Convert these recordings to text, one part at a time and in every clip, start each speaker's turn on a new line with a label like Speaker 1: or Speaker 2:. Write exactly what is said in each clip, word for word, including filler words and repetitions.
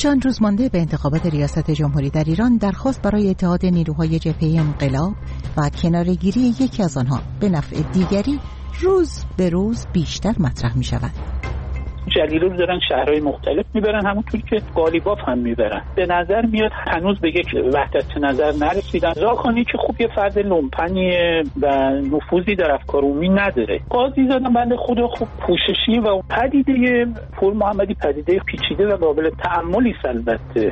Speaker 1: چند روز مانده به انتخابات ریاست جمهوری در ایران، درخواست برای اتحاد نیروهای جبهه انقلاب و کناره‌گیری یکی از آنها به نفع دیگری روز به روز بیشتر مطرح می شود.
Speaker 2: جلیلی رو دارن شهرهای مختلف میبرن، همونطور که قالیباف هم میبرن. به نظر میاد هنوز به یک وحدت نظر نرسیدن. زاکانی که خوب یه فرد لومپنیه و نفوذی در افکار عمومی نداره. قاضی زادن بنده خدا خوب پوششی و پدیده پور محمدی پدیده پیچیده و قابل تأملی البته.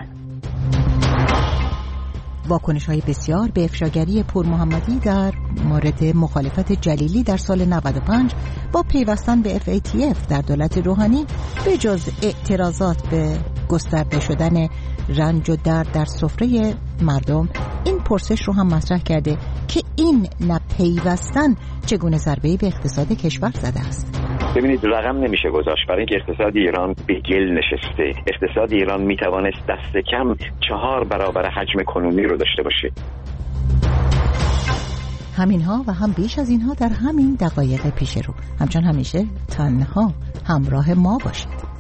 Speaker 1: واکنش‌های بسیار به افشاگری پور محمدی در مورد مخالفت جلیلی در سال نود و پنج با پیوستن به اف ای تی اف در دولت روحانی، به جز اعتراضات به گسترده شدن رنج و درد در سفره مردم، این پرسش رو هم مطرح کرده که این نپیوستن چگونه ضربه‌ای به اقتصاد کشور زده است.
Speaker 3: ببینید، رقم نمیشه گذاشت برای اینکه اقتصاد ایران به گل نشسته. اقتصاد ایران میتوانست دست کم چهار برابر حجم کنونی رو داشته باشه.
Speaker 1: همینها و هم بیش از اینها در همین دقایق پیش رو. همچون همیشه تنها همراه ما باشید.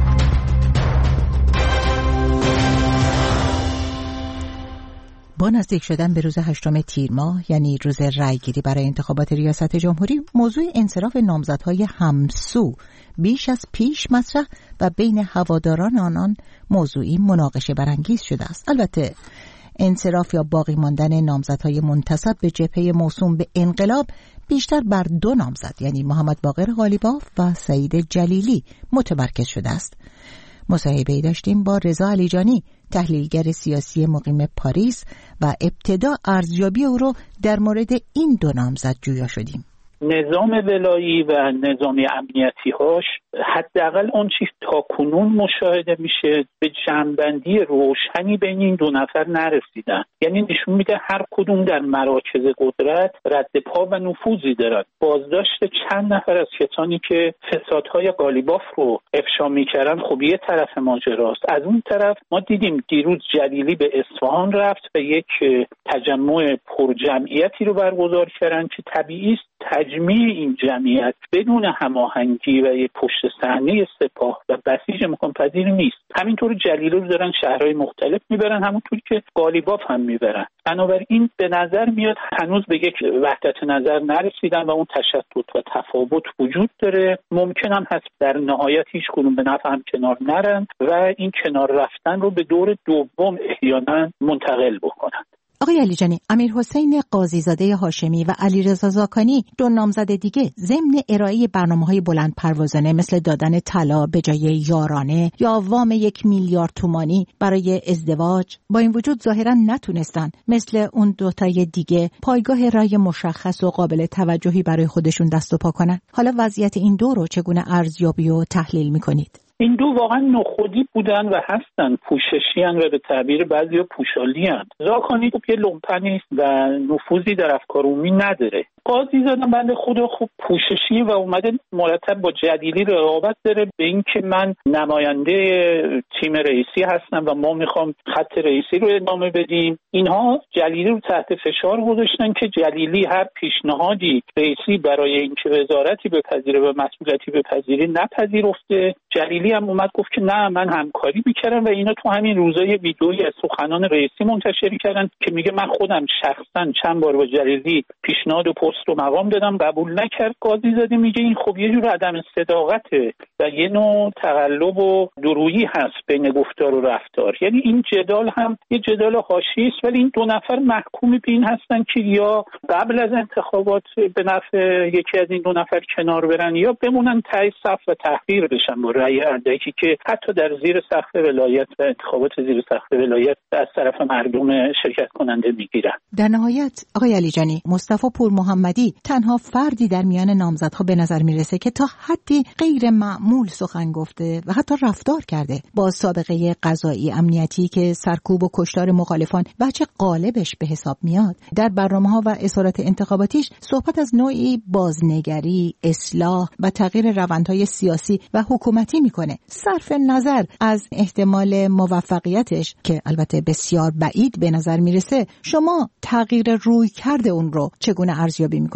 Speaker 1: با نزدیک شدن به روز هشتم تیر ماه، یعنی روز رأیگیری برای انتخابات ریاست جمهوری، موضوع انصراف نامزدهای همسو بیش از پیش مطرح و بین هواداران آنان موضوعی مناقشه برانگیز شده است. البته انصراف یا باقی ماندن نامزدهای منتسب به جبهه موسوم به انقلاب بیشتر بر دو نامزد، یعنی محمد باقر قالیباف و سعید جلیلی، متمرکز شده است. مصاحبه‌ای داشتیم با رضا علیجانی، تحلیلگر سیاسی مقیم پاریس، و ابتدا ارزیابی او رو در مورد این دو نامزد جویا شدیم.
Speaker 2: نظام ولایی و نظام امنیتی هاش حداقل اون چیز تا کنون مشاهده میشه به جنبندی روشنی بین این دو نفر نرسیدن. یعنی نشون میده هر کدوم در مراکز قدرت رد پا و نفوذی دارن. بازداشت چند نفر از کسانی که فسادهای قالیباف رو افشا میکردن خب یه طرف ماجراست. از اون طرف ما دیدیم دیروز جلیلی به اصفهان رفت و یک تجمع پرجمعیتی رو برگزار کردن که طبیعی است تجمیع این جمعیت بدون هماهنگی و یک پشت صحنه سپاه و بسیج امکان پذیر نیست. همینطور جلیلی رو دارن شهرهای مختلف میبرن، همونطور که قالیباف هم میبرن. بنابراین به نظر میاد هنوز به یک وحدت نظر نرسیدن و اون تشتت و تفاوت وجود داره. ممکن هم هست در نهایت هیچ کدوم به نفع هم کنار نرن و این کنار رفتن رو به دور دوم احیانا منتقل بکنن.
Speaker 1: آقای علیجانی، امیرحسین قاضیزاده هاشمی و علیرضا زاکانی، دو نامزد دیگه، ضمن ارائه برنامه‌های بلند پروازانه مثل دادن طلا به جای یارانه یا وام یک میلیارد تومانی برای ازدواج، با این وجود ظاهراً نتونستن مثل اون دوتای دیگه پایگاه رای مشخص و قابل توجهی برای خودشون دست و پا کنن. حالا وضعیت این دو رو چگونه ارزیابی و تحلیل می‌کنید؟
Speaker 2: این دو واقعا نخودی بودن و هستن، پوششی هن و به تعبیر بعضی ها پوشالی هن. زاکانی خب یه لومپنی و نفوذی در افکار عمومی نداره. قاضی زادن بنده خدا خوب پوششی و اومده مرتب با جلیلی رقابت داره به این که من نماینده تیم رئیسی هستم و ما میخوام خط رئیسی رو ادامه بدیم. اینها جلیلی رو تحت فشار گذاشتن که جلیلی هر پیشنهادی رئیسی برای اینکه وزارتی بپذیره و مسئولیتی بپذیره نپذیرفته. جلیلی هم اومد گفت که نه من همکاری میکردم و اینا تو همین روزای ویدئویی از سخنان رئیسی منتشر کردن که میگه من خودم شخصا چند بار با جلیلی پیشنهاد و پست و مقام دادم قبول نکرد. قاضی زاده میگه این خب یه جور عدم صداقته و یه نوع تقلب و دورویی هست بین گفتار و رفتار. یعنی این جدال هم یه جدال حاشیه‌ای است، ولی این دو نفر محکوم به این هستن که یا قبل از انتخابات به نفع یکی از این دو نفر کنار برن یا بمونن ته صف و تحقیر بشن با رأی اردکی که حتی در زیر سقف ولایت و انتخابات زیر سقف ولایت از طرف مردم شرکت کننده میگیرن.
Speaker 1: در نهایت آقای علیجانی، مصطفی پور محمدی تنها فردی در میان نامزدها به نظر میرسه که تا حدی غیر معمول سخن گفته و حتی رفتار کرده. با سابقه قضایی امنیتی که سرکوب و کشتار مخالفان بچه غالبش به حساب میاد، در برنامه‌ها و اظهارات انتخاباتیش صحبت از نوعی بازنگری، اصلاح و تغییر روندهای سیاسی و حکومتی میکنه. صرف نظر از احتمال موفقیتش که البته بسیار بعید به نظر میرسه، شما تغییر روی کرده اون رو چگونه ارزیابی میکنید؟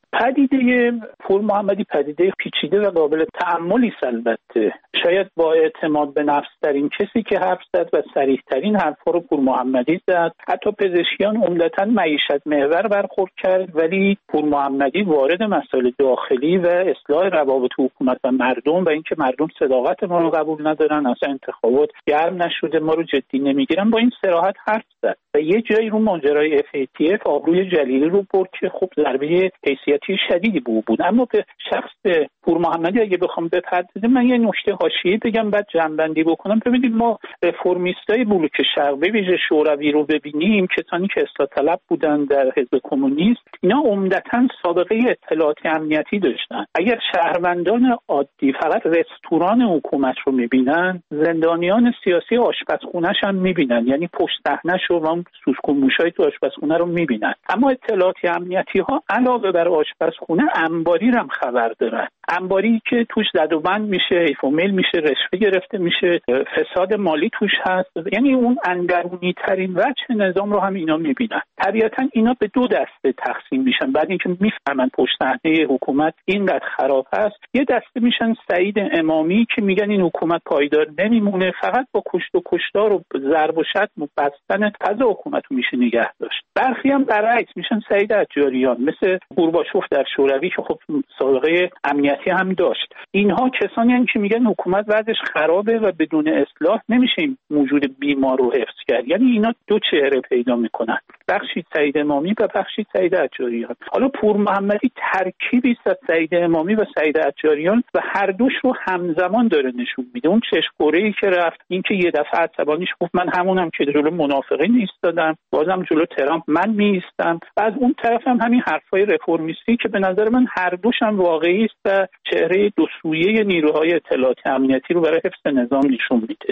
Speaker 2: پدیده پور محمدی پدیده پیچیده و قابل تأملی است. البته شاید با اعتماد به نفس ترین کسی که حرف زد و صریح ترین حرفا رو پور محمدی زد. حتی پزشکیان عمدتاً معیشت محور برخورد کرد، ولی پور محمدی وارد مسائل داخلی و اصلاح روابط حکومت و مردم و اینکه مردم صداقت ما رو قبول ندارن، اصلا انتخابات گرم نشده، ما رو جدی نمیگیرن، با این صراحت حرف زد و یه جایی رو ماجرای اف ای تی اف آبروی جلیلی رو برد که خب ضربه حیثیتی شدیدی به او بود. اما به شخص پور محمدی اگه بخوام بپردازم، من یه نکته حاشیه‌ای بگم بعد جنبندی بکنم. ببینید ما رفرمیستای بلوک شرق به ویژه شوروی رو ببینیم، کسانی که اصلاح طلب بودن در حزب کمونیست، اینا عمدتاً سابقه اطلاعاتی امنیتی داشتن. اگر شهروندان عادی فقط رستوران حکومت رو می‌بینن، زندانیان سیاسی آشپزخونه‌ش هم می‌بینن، یعنی پشت صحنه‌ش و اون سوسک و موشای تو آشپزخونه رو می‌بینن. اما اطلاعاتی امنیتی ها علاوه بر آشپزخونه انباری هم خبر دارن. انباری که توش زد و بند میشه، حیف و میل میشه، رشوه گرفته میشه، فساد مالی توش هست. یعنی اون اندرونی ترین وجه نظام رو هم اینا میبینن. طبیعتا اینا به دو دسته تقسیم میشن. بعد اینکه میفهمن پشت صحنه حکومت اینقدر خراب هست، یه دسته میشن سعید امامی که میگن این حکومت پایدار نمیمونه، فقط با کشت و کشتار و ضرب و شتم و بستن فضا حکومت رو میشه نگه داشت. برخی هم برعکس میشن سعید عجاریان، مثل گورباچوف در شوروی که خب سابقه امنیتی هم داشت. اینها کسانی هستند که میگن حکومت وضعش خرابه و بدون اصلاح نمیشه این موجود بیمار رو حفظ کرد. یعنی اینا دو چهره پیدا میکنن، بخشی سعید امامی و بخشی سعید عجاریان. حالا پور محمدی ترکیبی است از سعید امامی و سعید عجاریان و هر دوش رو همزمان داره نشون میده. اون چشم‌خوره‌ای که رفت، این که یه دفعه عصبانیش گفت من همونم که جلو منافقین ایستادم، بازم جلو ترامپ من میایستم. از اون طرف هم همین حرفای رفرمیستی که به نظر من هر دوش هم واقعی است و چهره دو سویه نیروهای اطلاعاتی امنیتی رو برای حفظ نظام نشون میده.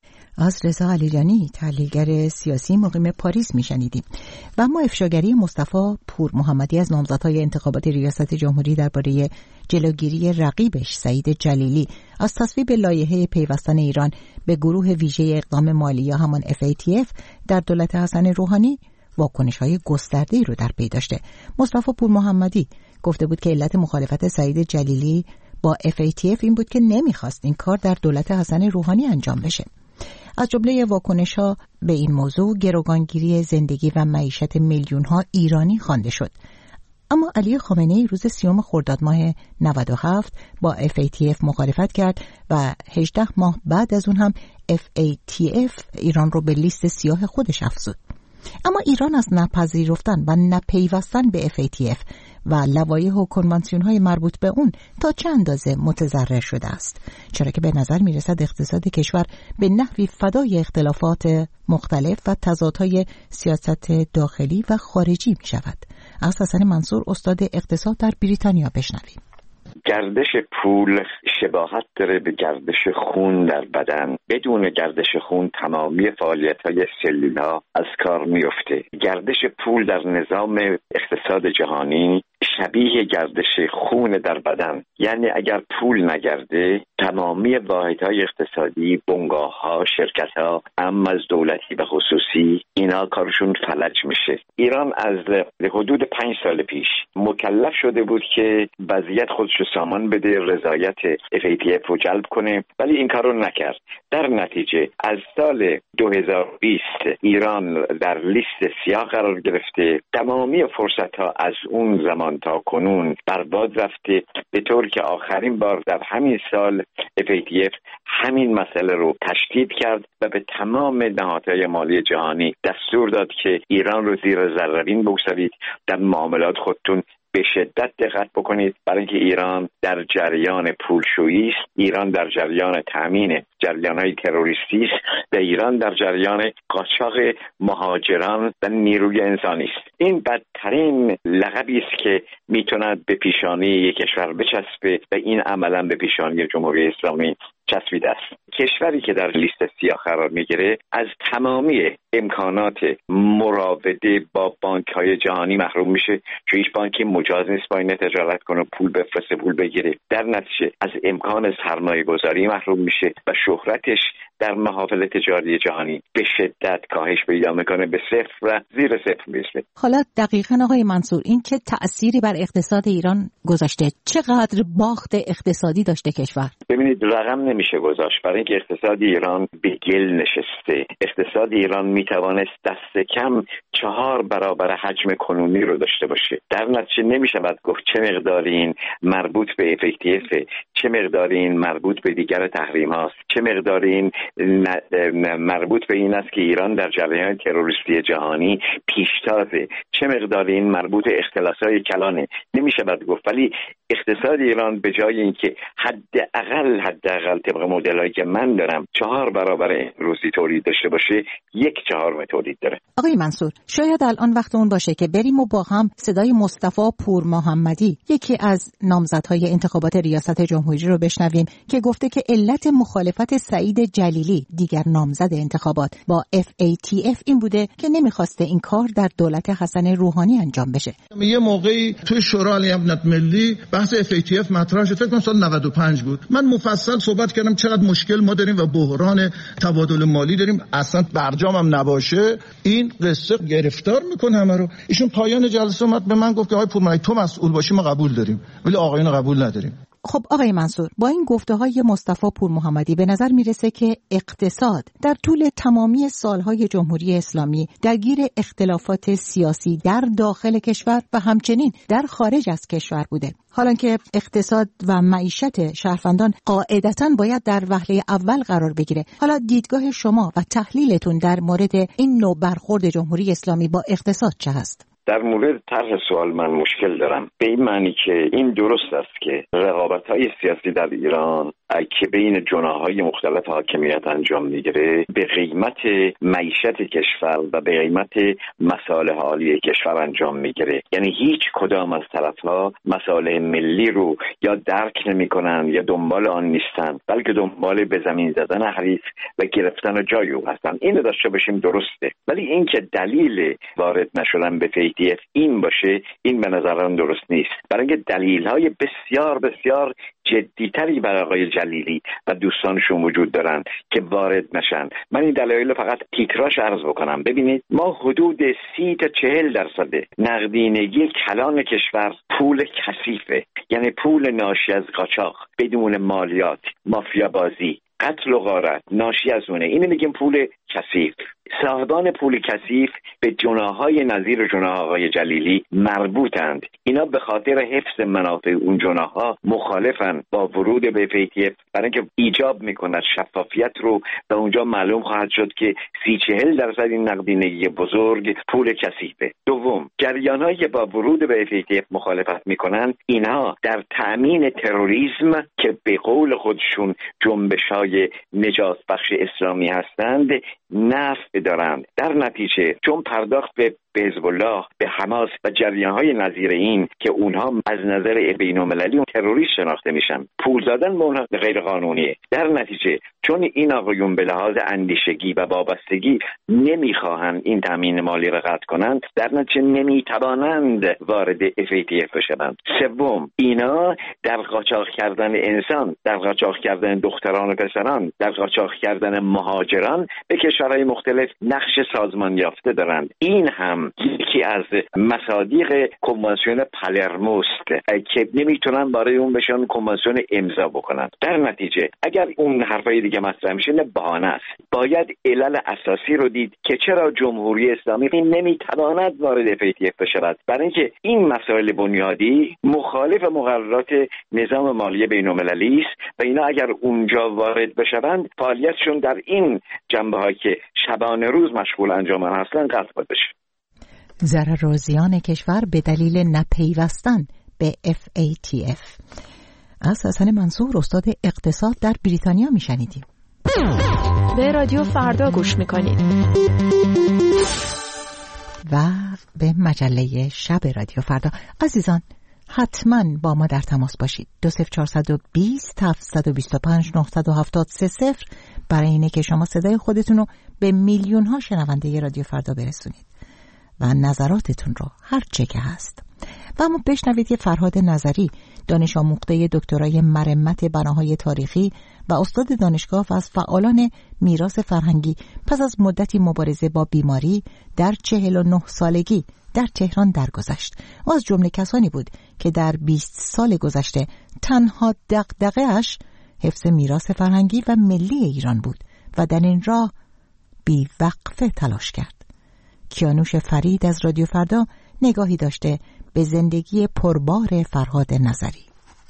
Speaker 1: از رضا علیجانی، تحلیلگر سیاسی مقیم پاریس میشنیدیم. و اما افشاگری مصطفی پور محمدی از نامزدهای انتخابات ریاست جمهوری درباره جلوگیری رقیبش سعید جلیلی از تصویب لایحه پیوستن ایران به گروه ویژه اقدام مالی یا همان اف ای تی اف در دولت حسن روحانی واکنش‌های گسترده‌ای رو در پی داشته. مصطفی پور محمدی گفته بود که علت مخالفت سعید جلیلی با اف ای تی اف این بود که نمیخواست این کار در دولت حسن روحانی انجام بشه. از جمله واکنش‌ها به این موضوع گروگانگیری زندگی و معیشت میلیون‌ها ایرانی خوانده شد. اما علی خامنه‌ای روز سیوم خرداد ماه نود و هفت با اف ای تی اف مخالفت کرد و هجده ماه بعد از اون هم اف ای تی اف ایران رو به لیست سیاه خودش افزود. اما ایران از نپذیرفتن و نپیوستن به اف ای تی اف و لوایح و کنوانسیون‌های مربوط به اون تا چه اندازه متضرر شده است، چرا که به نظر میرسد اقتصاد کشور به نحوی فدای اختلافات مختلف و تضادهای سیاست داخلی و خارجی می شود. از حسن منصور استاد اقتصاد در بریتانیا بشنویم.
Speaker 3: گردش پول شباهت داره به گردش خون در بدن. بدون گردش خون تمامی فعالیت‌های سلولا از کار میفته. گردش پول در نظام اقتصاد جهانی شبیه گردش خون در بدن، یعنی اگر پول نگرده تمامی واحدهای اقتصادی، بنگاه‌ها، شرکت‌ها، اما از دولتی و خصوصی، اینا کارشون فلج میشه. ایران از حدود پنج سال پیش مکلف شده بود که وضعیت خودش رو سامان بده، رضایت اف ای تی اف رو جلب کنه، ولی این کار رو نکرد. در نتیجه از سال دو هزار و بیست ایران در لیست سیاه قرار گرفته. تمامی فرصت‌ها از اون زمان تا کنون برباد رفته، به طور که آخرین بار در همین سال اف ای تی اف همین مسئله رو تشدید کرد و به تمام نهادهای مالی جهانی دستور داد که ایران رو زیر ذره‌بین بگذارید، در معاملات خودتون به شدت دقت بکنید، برای اینکه ایران در جریان پولشویی است، ایران در جریان تامین جریان‌های تروریستی است و ایران در جریان قاچاق مهاجران و نیروی انسانی است. این بدترین لقبی است که میتوند به پیشانی یک کشور بچسبه و این عملاً به پیشانی جمهوری اسلامی چسبیده است. کشوری که در لیست سیاه قرار میگیره از تمامی امکانات مراوده با بانک‌های جهانی محروم میشه، چون هیچ بانکی مجاز نیست با این تجارت کنه، پول بفرسته، پول بگیره. در نتیجه از امکان سرمایه گذاری محروم میشه و شهرتش در محافل تجاری جهانی به شدت کاهش پیدا میکنه، به صفر و زیر صفر میشه.
Speaker 1: حالا دقیقاً آقای منصور این چه تأثیری بر اقتصاد ایران گذاشته؟ چقدر باخت اقتصادی داشته کشور؟
Speaker 3: ببینید رقم نمیشه گذاشت، برای اینکه اقتصاد ایران به گل نشسته. اقتصاد ایران میتوانست دست کم چهار برابر حجم کنونی رو داشته باشه. در نتیجه نمیشود گفت چه مقدار این مربوط به اف ای تی اف، چه مقدار این مربوط به دیگر تحریم هاست، چه مقدار این مربوط به این است که ایران در جریان تروریستی جهانی پیشتازه، چه مقدار این مربوط به اختلاس‌های کلانه. نمیشود گفت، ولی اقتصاد ایران به جای اینکه حداقل حداقل طبق مدل‌هایی که من دارم چهار برابر روزی تولید داشته باشه، یک چهارم تولید داره.
Speaker 1: آقای منصور شاید الان وقت اون باشه که بریم و با هم صدای مصطفی پور محمدی، یکی از نامزدهای انتخابات ریاست جمهوری رو بشنویم که گفته که علت مخالفت سعید جلیلی دیگر نامزد انتخابات با اف ای تی اف این بوده که نمیخواسته این کار در دولت حسن روحانی انجام بشه.
Speaker 4: یه موقعی توی شورای امنیت ملی بحث اف ای تی اف مطرح شد، فکر کنم سال نود و پنج بود. من مفصل صحبت کردم چقدر مشکل ما داریم و بحران تبادل مالی داریم، اصلا برجام هم نباشه این قصه گرفتار میکنه همه رو. ایشون پایان جلسه اومد به من گفت که آقای پورمحمدی تو مسئول باشی ما قبول داریم، ولی آقایون قبول نداریم.
Speaker 1: خب آقای منصور با این گفته‌های مصطفی پور محمدی به نظر میرسه که اقتصاد در طول تمامی سالهای جمهوری اسلامی درگیر اختلافات سیاسی در داخل کشور و همچنین در خارج از کشور بوده. حالا که اقتصاد و معیشت شهروندان قاعدتاً باید در وهله اول قرار بگیره، حالا دیدگاه شما و تحلیلتون در مورد این نوع برخورد جمهوری اسلامی با اقتصاد چه هست؟
Speaker 3: در مورد طرح سوال من مشکل دارم، به این معنی که این درست است که رقابت‌های سیاسی در ایران که بین جناح‌های مختلف حاکمیت انجام میگیره به قیمت معیشت کشور و به قیمت مصالح عالی کشور انجام میگیره. یعنی هیچ کدام از طرف‌ها مصالح ملی رو یا درک نمی‌کنن یا دنبال آن نیستن، بلکه دنبال به زمین زدن حریف و گرفتن جای او هستن. اینو داشته باشیم درسته، ولی این که دلیل وارد نشدن به اف ای تی اف این باشه، این به نظرم درست نیست. برای اینکه دلیل‌های بسیار بسیار جدی‌تری برای آقای جلیلی و دوستانشون وجود دارن که وارد نشن. من این دلایل فقط تیتراژ عرض بکنم. ببینید ما حدود سی تا چهل درصد نقدینگی کلان کشور پول کثیفه، یعنی پول ناشی از قاچاق بدون مالیات، مافیا بازی، قتل و غارت ناشی از اونه. اینو میگیم پول کثیف. صاحبان پول کثیف به جناح‌های نظیر جناح آقای جلیلی مربوطند. اینا به خاطر حفظ منافع اون جناح‌ها مخالفن با ورود به اف ای تی اف، برای اینکه ایجاب میکند شفافیت رو و اونجا معلوم خواهد شد که سی چهل درصد این نقدینگی بزرگ پول کثیفه. دوم، جریان‌هایی که با ورود به اف ای تی اف مخالفت میکنن اینها در تأمین تروریسم که به قول خودشون جنبش‌های نجات بخش اسلامی هستند نفع دارند. در نتیجه چون پرداخت به به حزب الله، به حماس و جریان‌های نظیر این که اونها از نظر بین‌المللی تروریست شناخته میشن، پول دادن به اونها غیر قانونیه. در نتیجه چون این آقایون به لحاظ اندیشگی و وابستگی نمیخواهند این تامین مالی را قطع کنند، در نتیجه نمیتوانند وارد اف ای تی اف بشوند. سوم، اینا در قاچاق کردن انسان، در قاچاق کردن دختران و پسران، در قاچاق کردن مهاجران به کشورهای مختلف نقش سازمان یافته دارند. این هم یکی از مصادیق کنوانسیون پالرموست که نمیتونن برای اون بشن کنوانسیون امضا بکنن. در نتیجه اگر اون حرفای دیگه مطرح میشه نه بهانه است. باید علل اساسی رو دید که چرا جمهوری اسلامی نمیتواند وارد اف ای تی اف بشود. برای اینکه این مسائل بنیادی مخالف مقررات نظام مالی بین‌المللی است و اینا اگر اونجا وارد بشوند فعالیتشون در این جنبه‌هایی که شبانه روز مشغول انجام هستن قطع بشه.
Speaker 1: ضرر و زیان کشور به دلیل نپیوستن به اف ای تی اف. از حسن منصور استاد اقتصاد در بریتانیا میشنیدیم.
Speaker 5: به رادیو فردا گوش میکنید
Speaker 1: و به مجله شب رادیو فردا. عزیزان حتما با ما در تماس باشید. دو صفر چهارصد و بیست هفتصد و بیست و پنج نهصد و هفتاد سه صفر برای اینه که شما صدای خودتون رو به میلیون ها شنونده رادیو فردا برسونید. و نظراتتون رو هر چه که هست. و اما بشنوید که فرهاد نظری، دانش آموخته دکترای مرمت بناهای تاریخی و استاد دانشگاه و از فعالان میراث فرهنگی، پس از مدتی مبارزه با بیماری در چهل و نه سالگی در تهران درگذشت و از جمله کسانی بود که در بیست سال گذشته تنها دغدغه‌اش حفظ میراث فرهنگی و ملی ایران بود و در این راه بی وقفه تلاش کرد. کیانوش فرید از رادیو فردا نگاهی داشته به زندگی پربار فرهاد نظری.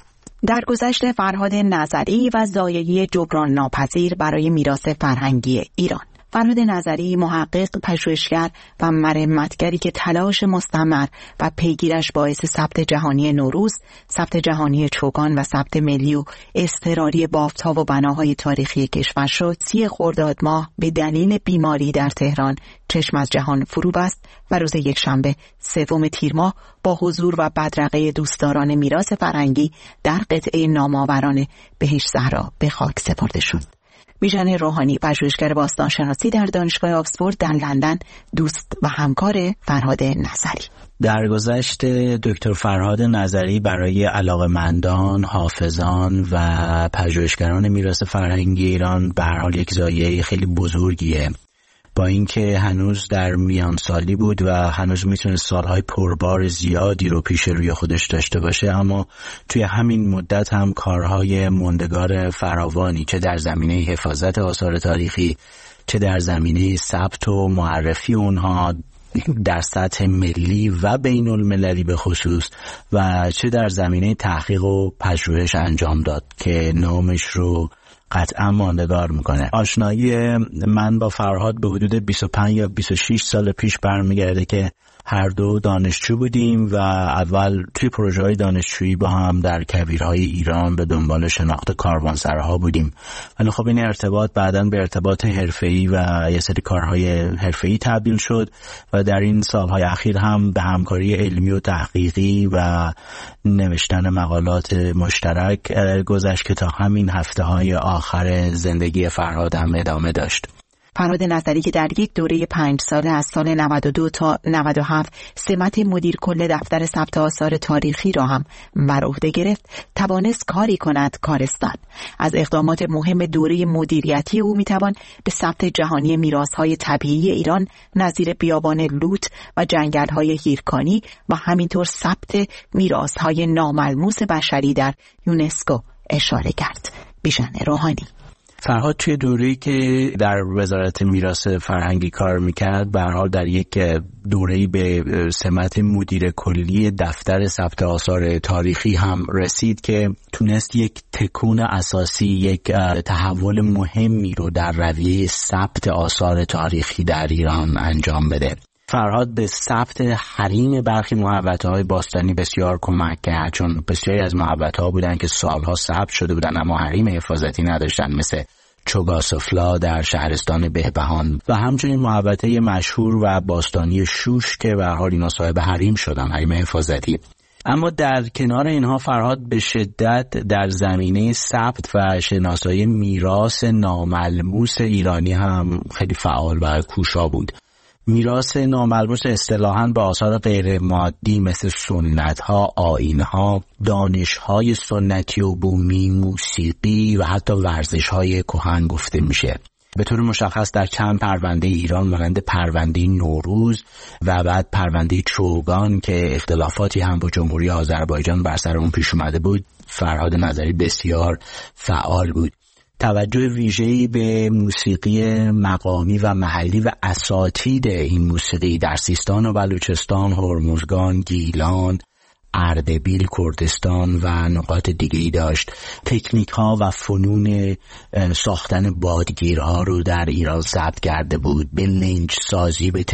Speaker 6: درگذشت فرهاد نظری و ضایعه جبران ناپذیر برای میراث فرهنگی ایران. فرهاد نظری محقق، پژوهشگر و مرمتگری که تلاش مستمر و پیگیرش باعث ثبت جهانی نوروز، ثبت جهانی چوگان و ثبت ملی و اضطراری بافت‌ها و بناهای تاریخی کشور شد. سی خرداد ماه به دلیل بیماری در تهران چشم از جهان فرو بست و روز یکشنبه سوم تیر ماه با حضور و بدرقه دوستداران میراث فرهنگی در قطعه نامآوران بهشت زهرا به خاک سپرده شد. بیژن روحانی، پژوهشگر باستانشناسی در دانشگاه آکسفورد در لندن، دوست و همکار فرهاد نظری.
Speaker 7: درگذشت دکتر فرهاد نظری برای علاقه‌مندان، حافظان و پژوهشگران میراث فرهنگی ایران به هر حال یک ضایعه خیلی بزرگیه. با اینکه هنوز در میان سالی بود و هنوز میتونه سالهای پربار زیادی رو پیش روی خودش داشته باشه، اما توی همین مدت هم کارهای ماندگار فراوانی، چه در زمینه حفاظت آثار تاریخی، چه در زمینه ثبت و معرفی اونها در سطح ملی و بین المللی به خصوص، و چه در زمینه تحقیق و پژوهش انجام داد که نامش رو قطعا ماندگار میکنه. آشنایی من با فرهاد به حدود بیست و پنج یا بیست و شش سال پیش برمیگرده که هر دو دانشجو بودیم و اول توی پروژه‌های دانشجویی با هم در کویرهای ایران به دنبال شناخت کاروانسراها بودیم. ولی خب این ارتباط بعداً به ارتباط حرفه‌ای و یه سری کارهای حرفه‌ای تبدیل شد و در این سالهای اخیر هم به همکاری علمی و تحقیقی و نوشتن مقالات مشترک گذشت که تا همین هفته‌های آخر زندگی فرهاد هم ادامه داشت.
Speaker 6: فرهاد نظری که در یک دوره پنج ساله از سال نود و دو تا نود و هفت سمت مدیر کل دفتر ثبت آثار تاریخی را هم بر عهده گرفت، توانست کاری کند کارستان. از اقدامات مهم دوره مدیریتی او میتوان به ثبت جهانی میراث‌های طبیعی ایران نظیر بیابان لوت و جنگل‌های هیرکانی و همینطور ثبت میراث‌های ناملموس بشری در یونسکو اشاره کرد. بیژن روحانی.
Speaker 7: فرهاد توی دوره‌ای که در وزارت میراث فرهنگی کار میکرد به هر حال در یک دوره‌ای به سمت مدیر کلی دفتر ثبت آثار تاریخی هم رسید که تونست یک تکون اساسی، یک تحول مهمی رو در رویه ثبت آثار تاریخی در ایران انجام بده. فرهاد به ثبت حریم برخی محوطه‌های باستانی بسیار کمک کرد، چون بسیاری از محوطه‌ها بودن که سالها ثبت شده بودن اما حریم حفاظتی نداشتن، مثل چوگاسفلا در شهرستان بهبهان و همچنین محوطه مشهور و باستانی شوش که به هر حال اینا صاحب حریم شدن، حریم حفاظتی. اما در کنار اینها فرهاد به شدت در زمینه ثبت و شناسایی میراث ناملموس ایرانی هم خیلی فعال و کوشا بود. میراث ناملموس اصطلاحاً به آثار غیر مادی مثل سنت‌ها، آیین‌ها، دانش‌های سنتی و بومی، موسیقی و حتی ورزش‌های کهن گفته میشه. به طور مشخص در چند پرونده ایران مانند پرونده نوروز و بعد پرونده چوگان که اختلافاتی هم با جمهوری آذربایجان بر سر اون پیش اومده بود، فرهاد نظری بسیار فعال بود. توجه ویژه‌ای به موسیقی مقامی و محلی و اساتید این موسیقی در سیستان و بلوچستان، هرمزگان، گیلان، اردبیل، کردستان و نقاط دیگه‌ای داشت. تکنیک‌ها و فنون ساختن بادگیرها رو در ایران ثبت کرده بود، به لنج سازی، به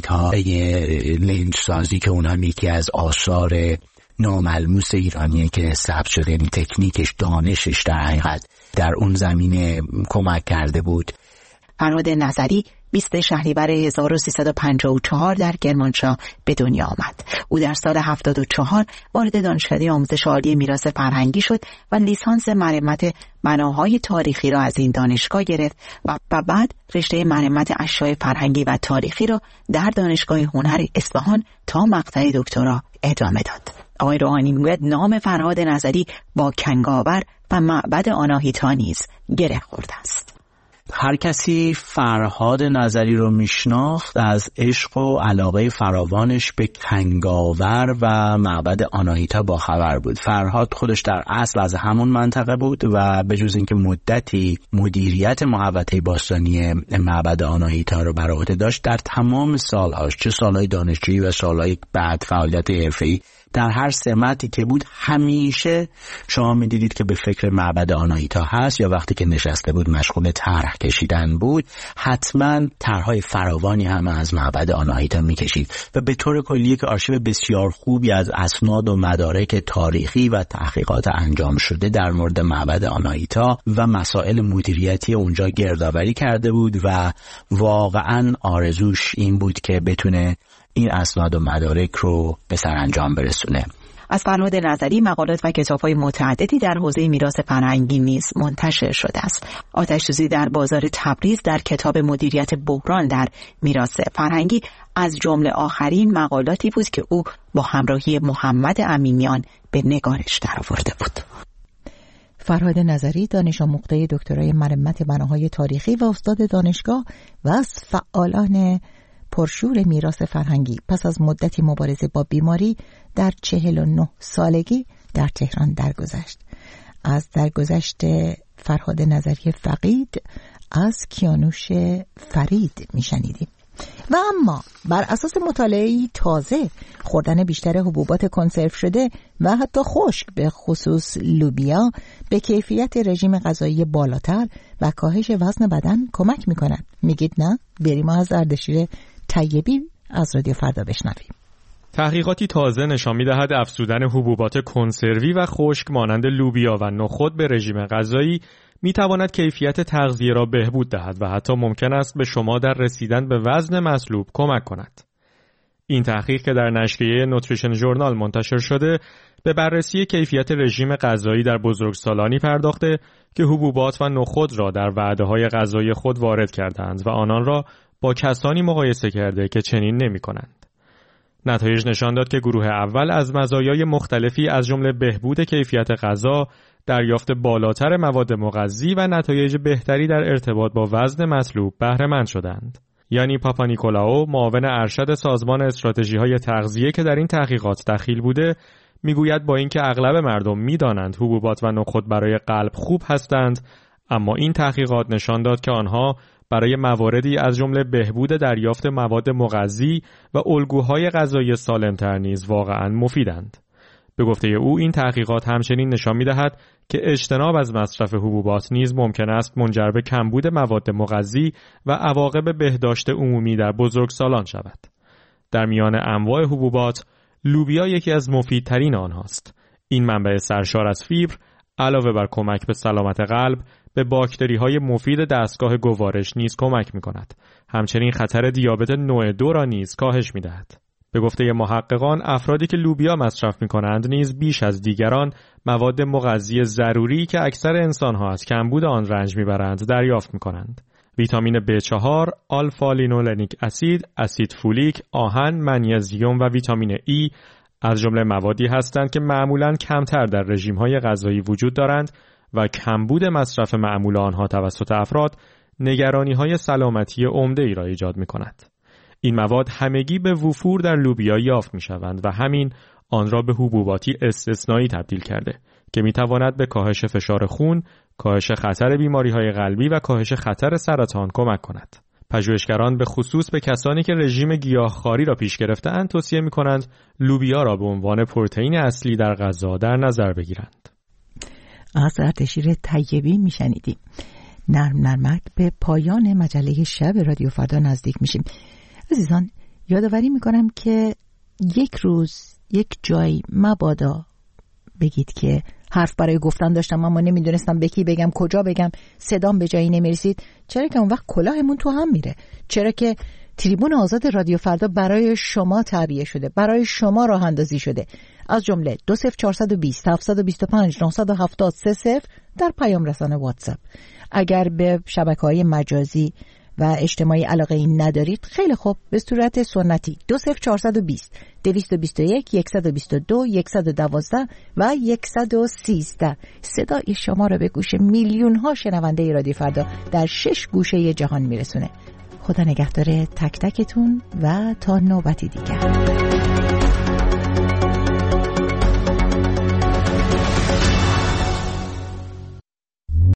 Speaker 7: تکنیک‌های لنج سازی که اونها یکی از آثار ناملموس ایرانیه که ثبت شده، یعنی تکنیکش، دانشش در حقیقت در اون زمینه کمک کرده بود.
Speaker 6: فرهاد نظری بیست شهریور هزار و سیصد و پنجاه و چهار در کرمانشاه به دنیا آمد. او در سال هفتاد و چهار وارد دانشکده آموزش عالی میراث فرهنگی شد و لیسانس مرمت بناهای تاریخی را از این دانشگاه گرفت و بعد رشته مرمت اشیاء فرهنگی و تاریخی را در دانشگاه هنر اصفهان تا مقطع دکترا ادامه داد. آقای روحانی میگوید نام فرهاد نظری با کنگاور و معبد آناهیتا نیز گره خورده است.
Speaker 7: هر کسی فرهاد نظری رو میشناخت از عشق و علاقه فراوانش به کنگاور و معبد آناهیتا با خبر بود. فرهاد خودش در اصل از همون منطقه بود و به جز اینکه مدتی مدیریت محوطه باستانی معبد آناهیتا رو بر عهده داشت، در تمام سالهاش، چه سالهای دانشجویی و سالهای بعد فعالیت حرفه‌ای، در هر سمتی که بود همیشه شما می‌دیدید که به فکر معبد آناهیتا هست، یا وقتی که نشسته بود مشغول طرح کشیدن بود حتما طرح‌های فراوانی هم از معبد آناهیتا می‌کشید و به طور کلی که آرشیو بسیار خوبی از اسناد و مدارک تاریخی و تحقیقات انجام شده در مورد معبد آناهیتا و مسائل مدیریتی اونجا گردآوری کرده بود و واقعاً آرزوش این بود که بتونه این اسناد و مدارک رو به سرانجام برسونه.
Speaker 6: از فرهاد نظری مقالات و کتاب‌های متعددی در حوزه میراث فرهنگی نیز منتشر شده است. آتش‌سوزی در بازار تبریز در کتاب مدیریت بحران در میراث فرهنگی از جمله آخرین مقالاتی بود که او با همراهی محمد امینیان به نگارش درآورده بود.
Speaker 1: فرهاد نظری دانش آموخته دکترای مرمت بناهای تاریخی و استاد دانشگاه و از فعالان پرشور میراث فرهنگی پس از مدتی مبارزه با بیماری در چهل و نه سالگی در تهران درگذشت. از درگذشت فرهاد نظری فقید از کیانوش فرید میشنیدیم. و اما بر اساس مطالعه‌ای تازه خوردن بیشتر حبوبات کنسرو شده و حتی خشک به خصوص لوبیا به کیفیت رژیم غذایی بالاتر و کاهش وزن بدن کمک میکنند. میگید نه؟ بریم از اردشیر طیبی از رادیو فردا بشنویم.
Speaker 8: تحقیقاتی تازه نشان می‌دهد افزودن حبوبات کنسروی و خشک مانند لوبیا و نخود به رژیم غذایی می‌تواند کیفیت تغذیه را بهبود دهد و حتی ممکن است به شما در رسیدن به وزن مطلوب کمک کند. این تحقیق که در نشریه نوتریشن ژورنال منتشر شده به بررسی کیفیت رژیم غذایی در بزرگسالانی پرداخته که حبوبات و نخود را در وعده‌های غذایی خود وارد کردند و آنان را با کسانی مقایسه کرده که چنین نمی‌کنند. نتایج نشان داد که گروه اول از مزایای مختلفی از جمله بهبود کیفیت غذا، دریافت بالاتر مواد مغذی و نتایج بهتری در ارتباط با وزن مطلوب بهره مند شدند. یعنی پاپا نیکولاو، معاون ارشد سازمان استراتژی‌های تغذیه که در این تحقیقات دخیل بوده، میگوید با اینکه اغلب مردم می‌دانند حبوبات و نخود برای قلب خوب هستند، اما این تحقیقات نشان داد که آنها برای مواردی از جمله بهبود دریافت مواد مغذی و الگوهای غذایی سالم‌تر نیز واقعاً مفیدند. به گفته او این تحقیقات همچنین نشان می‌دهد که اجتناب از مصرف حبوبات نیز ممکن است منجر به کمبود مواد مغذی و عواقب بهداشت عمومی در بزرگسالان شود. در میان انواع حبوبات، لوبیا یکی از مفیدترین آنهاست. این منبع سرشار از فیبر علاوه بر کمک به سلامت قلب، به باکتری‌های مفید دستگاه گوارش نیز کمک می‌کند. همچنین خطر دیابت نوع دو را نیز کاهش می‌دهد. به گفته محققان، افرادی که لوبیا مصرف می‌کنند نیز بیش از دیگران مواد مغذی ضروری که اکثر انسان‌ها از کمبود آن رنج می‌برند دریافت می‌کنند. ویتامین بی چهار، آلفا لینولنیک اسید، اسید فولیک، آهن، منیزیم و ویتامین ای از جمله موادی هستند که معمولاً کمتر در رژیم‌های غذایی وجود دارند و کمبود مصرف معمول آنها توسط افراد نگرانی‌های سلامتی عمده‌ای را ایجاد می‌کند. این مواد همگی به وفور در لوبیا یافت می‌شوند و همین آن را به حبوباتی استثنایی تبدیل کرده که می‌تواند به کاهش فشار خون، کاهش خطر بیماری‌های قلبی و کاهش خطر سرطان کمک کند. پژوهشگران به خصوص به کسانی که رژیم گیاهخواری را پیش گرفته‌اند توصیه می‌کنند لوبیا را به عنوان پروتئین اصلی در غذا در نظر بگیرند.
Speaker 1: از اردشیر طیبی میشنیدیم. نرم نرمک به پایان مجله شب رادیو فردا نزدیک میشیم. عزیزان، یادآوری میکنم که یک روز یک جای مبادا بگید که حرف برای گفتن داشتم اما نمیدونستم به کی بگم، کجا بگم، صدام به جایی نمیرسید. چرا که اون وقت کلاهمون تو هم میره. چرا که تریبون آزاد رادیو فردا برای شما تعبیه شده، برای شما راه اندازی شده. از جمله دو صفر چهارصد و بیست هفتصد و بیست و پنج نهصد و هفتاد سه صفر در پیام رسانه واتساپ. اگر به شبکه‌های مجازی و اجتماعی علاقه این ندارید، خیلی خوب، به صورت سنتی دو صفر چهارصد و بیست دویست و بیست و یک صد و بیست و دو صد و دوازده و صد و سیزده صدای شما را به گوش میلیون ها شنونده رادیو فردا در شش گوشه جهان میرسونه. خدا نگهدار تک تکتون و تا نوبتی دیگر.